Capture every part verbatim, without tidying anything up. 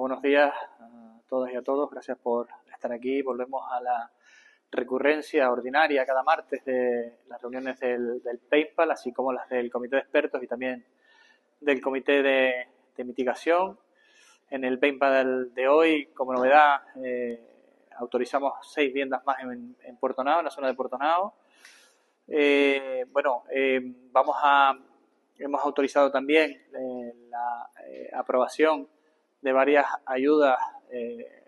buenos días a todas y a todos. Gracias por estar aquí. Volvemos a la recurrencia ordinaria cada martes de las reuniones del, del PayPal, así como las del Comité de Expertos y también del Comité de, de Mitigación. En el PayPal de hoy, como novedad, eh, autorizamos seis viviendas más en, en Puerto Nao, en la zona de Puerto Nao. Eh, bueno, eh, vamos a, hemos autorizado también eh, la eh, aprobación de varias ayudas eh,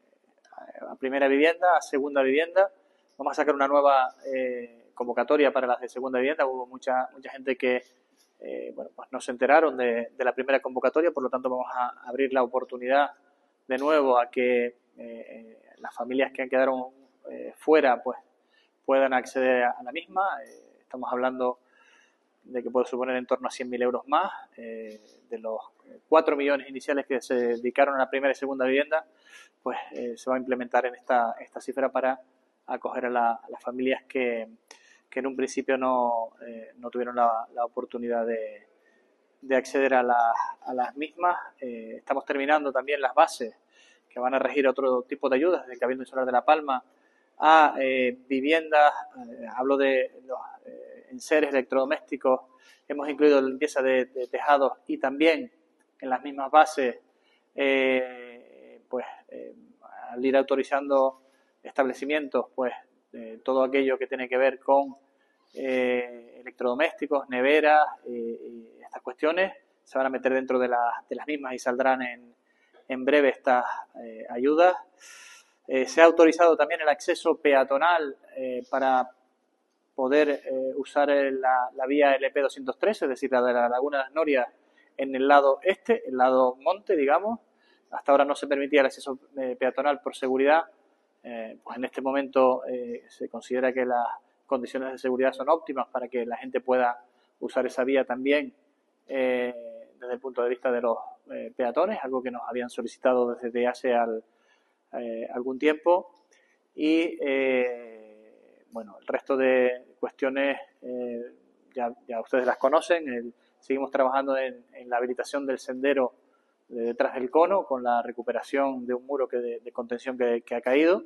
a primera vivienda, a segunda vivienda. Vamos a sacar una nueva eh, convocatoria para las de segunda vivienda. Hubo mucha mucha gente que eh, bueno, pues no se enteraron de, de la primera convocatoria, por lo tanto vamos a abrir la oportunidad de nuevo a que eh, las familias que han quedado eh, fuera pues puedan acceder a la misma. Eh, estamos hablando de que puede suponer en torno a cien mil euros más. Eh, de los cuatro millones iniciales que se dedicaron a la primera y segunda vivienda, pues eh, se va a implementar en esta, esta cifra para acoger a, la, a las familias que, que en un principio no, eh, no tuvieron la, la oportunidad de, de acceder a, la, a las mismas. Eh, estamos terminando también las bases que van a regir otro tipo de ayudas, desde el Cabildo Insular de La Palma a eh, viviendas, eh, hablo de los eh, enseres electrodomésticos, hemos incluido la limpieza de, de tejados y también en las mismas bases, eh, pues eh, al ir autorizando establecimientos, pues eh, todo aquello que tiene que ver con eh, electrodomésticos, neveras eh, y estas cuestiones se van a meter dentro de, la, de las mismas y saldrán en, en breve estas eh, ayudas. Eh, se ha autorizado también el acceso peatonal eh, para poder eh, usar la, la vía L P doscientos tres, es decir, la de la Laguna de las Norias en el lado este, el lado monte, digamos. Hasta ahora no se permitía el acceso eh, peatonal por seguridad. Eh, pues en este momento eh, se considera que las condiciones de seguridad son óptimas para que la gente pueda usar esa vía también eh, desde el punto de vista de los eh, peatones, algo que nos habían solicitado desde hace al Eh, algún tiempo. Y eh, bueno, el resto de cuestiones eh, ya, ya ustedes las conocen. El, seguimos trabajando en, en la habilitación del sendero de detrás del cono con la recuperación de un muro que de, de contención que, que ha caído.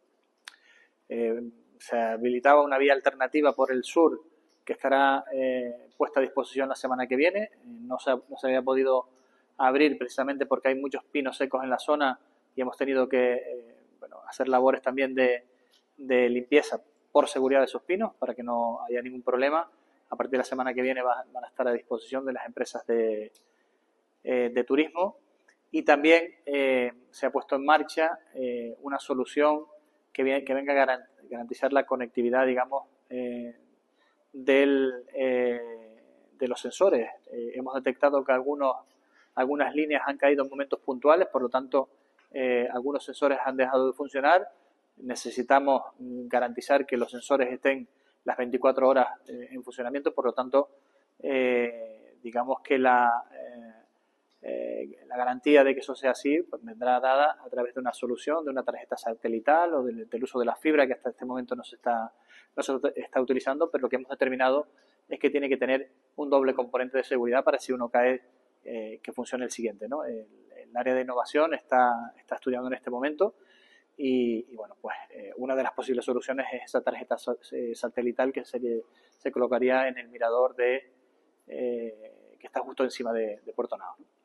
Eh, se habilitaba una vía alternativa por el sur que estará eh, puesta a disposición la semana que viene. No se, no se había podido abrir precisamente porque hay muchos pinos secos en la zona y hemos tenido que eh, bueno, hacer labores también de, de limpieza por seguridad de esos pinos para que no haya ningún problema. A partir de la semana que viene va, van a estar a disposición de las empresas de, eh, de turismo. Y también eh, se ha puesto en marcha eh, una solución que, viene, que venga a garantizar la conectividad, digamos, eh, del, eh, de los sensores. Eh, hemos detectado que algunos, algunas líneas han caído en momentos puntuales, por lo tanto, Eh, algunos sensores han dejado de funcionar. Necesitamos garantizar que los sensores estén las veinticuatro horas eh, en funcionamiento, por lo tanto, eh, digamos que la, eh, eh, la garantía de que eso sea así pues, vendrá dada a través de una solución, de una tarjeta satelital o del, del uso de la fibra que hasta este momento no se está, no se está utilizando, pero lo que hemos determinado es que tiene que tener un doble componente de seguridad para si uno cae eh, que funcione el siguiente, ¿no? El, el área de innovación está, está estudiando en este momento y, y bueno, pues eh, una de las posibles soluciones es esa tarjeta satelital que se, se colocaría en el mirador de, eh, que está justo encima de, de Puerto Nao.